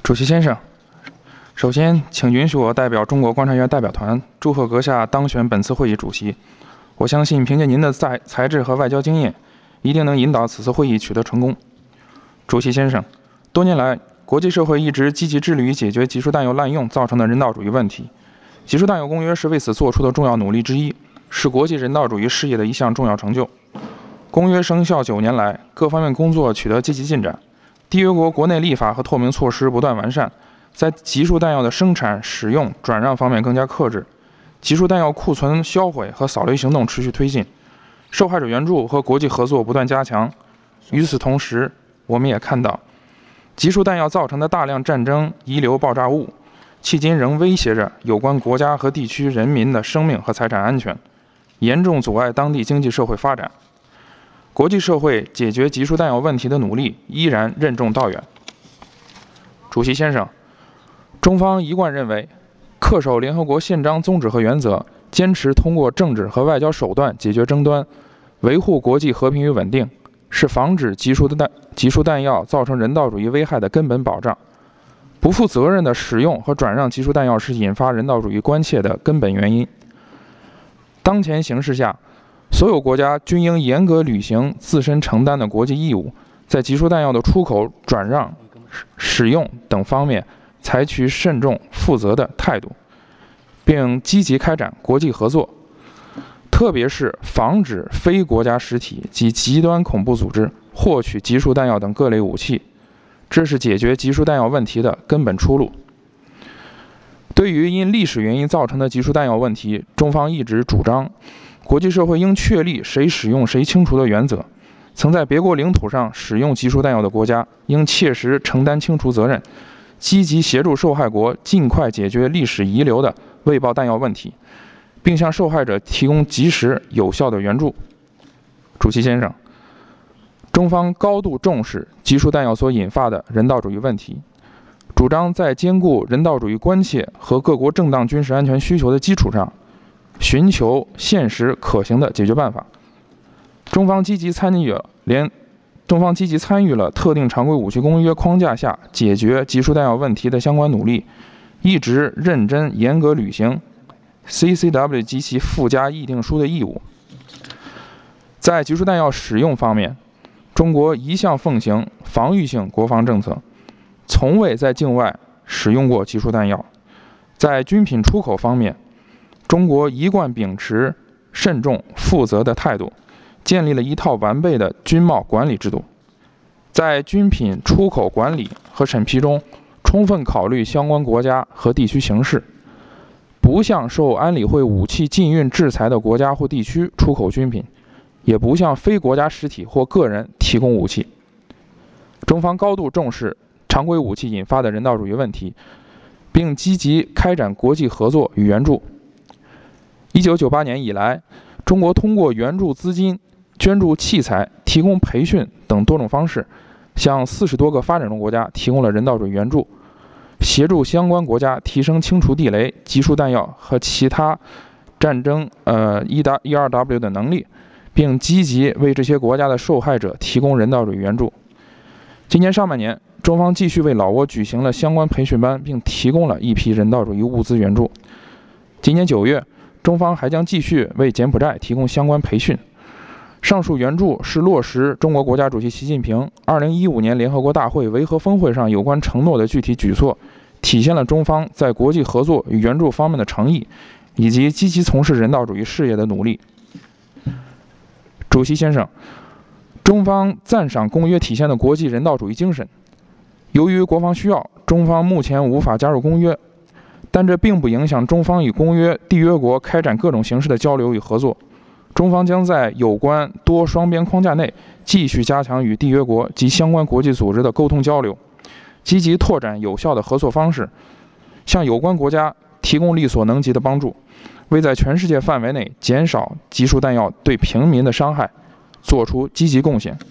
主席先生，首先，请允许我代表中国观察员代表团祝贺阁下当选本次会议主席。我相信，凭借您的才智和外交经验，一定能引导此次会议取得成功。主席先生，多年来，国际社会一直积极致力于解决集束弹药滥用造成的人道主义问题。集束弹药公约是为此做出的重要努力之一，是国际人道主义事业的一项重要成就。公约生效9年来，各方面工作取得积极进展。缔约国国内立法和透明措施不断完善，在集束弹药的生产、使用、转让方面更加克制，集束弹药库存销毁和扫雷行动持续推进，受害者援助和国际合作不断加强。与此同时，我们也看到，集束弹药造成的大量战争遗留爆炸物，迄今仍威胁着有关国家和地区人民的生命和财产安全，严重阻碍当地经济社会发展。国际社会解决集束弹药问题的努力依然任重道远。主席先生，中方一贯认为，恪守联合国宪章宗旨和原则，坚持通过政治和外交手段解决争端，维护国际和平与稳定，是防止集束弹药造成人道主义危害的根本保障。不负责任的使用和转让集束弹药是引发人道主义关切的根本原因。当前形势下，所有国家均应严格履行自身承担的国际义务，在集束弹药的出口、转让、使用等方面采取慎重负责的态度，并积极开展国际合作，特别是防止非国家实体及极端恐怖组织获取集束弹药等各类武器，这是解决集束弹药问题的根本出路。对于因历史原因造成的集束弹药问题，中方一直主张，国际社会应确立谁使用谁清除的原则。曾在别国领土上使用集束弹药的国家，应切实承担清除责任，积极协助受害国尽快解决历史遗留的未爆弹药问题，并向受害者提供及时有效的援助。主席先生，中方高度重视集束弹药所引发的人道主义问题，主张在兼顾人道主义关切和各国正当军事安全需求的基础上，寻求现实可行的解决办法。中方积极参与了特定常规武器公约框架下解决集束弹药问题的相关努力，一直认真严格履行 CCW 及其附加议定书的义务。在集束弹药使用方面，中国一向奉行防御性国防政策，从未在境外使用过集束弹药。在军品出口方面，中国一贯秉持慎重负责的态度，建立了一套完备的军贸管理制度。在军品出口管理和审批中，充分考虑相关国家和地区形势，不向受安理会武器禁运制裁的国家或地区出口军品，也不向非国家实体或个人提供武器。中方高度重视常规武器引发的人道主义问题，并积极开展国际合作与援助。1998年以来，中国通过援助资金、捐助器材、提供培训等多种方式，向40多个发展中国家提供了人道主义援助，协助相关国家提升清除地雷、集束弹药和其他战争ERW 的能力，并积极为这些国家的受害者提供人道主义援助。今年上半年，中方继续为老挝举行了相关培训班，并提供了一批人道主义物资援助。今年9月，中方还将继续为柬埔寨提供相关培训。上述援助是落实中国国家主席习近平2015年联合国大会维和峰会上有关承诺的具体举措，体现了中方在国际合作与援助方面的诚意，以及积极从事人道主义事业的努力。主席先生，中方赞赏公约体现的国际人道主义精神。由于国防需要，中方目前无法加入公约，但这并不影响中方与公约缔约国开展各种形式的交流与合作。中方将在有关多双边框架内继续加强与缔约国及相关国际组织的沟通交流，积极拓展有效的合作方式，向有关国家提供力所能及的帮助，为在全世界范围内减少集束弹药对平民的伤害做出积极贡献。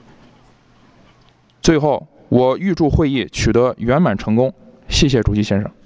最后，我预祝会议取得圆满成功，谢谢主席先生。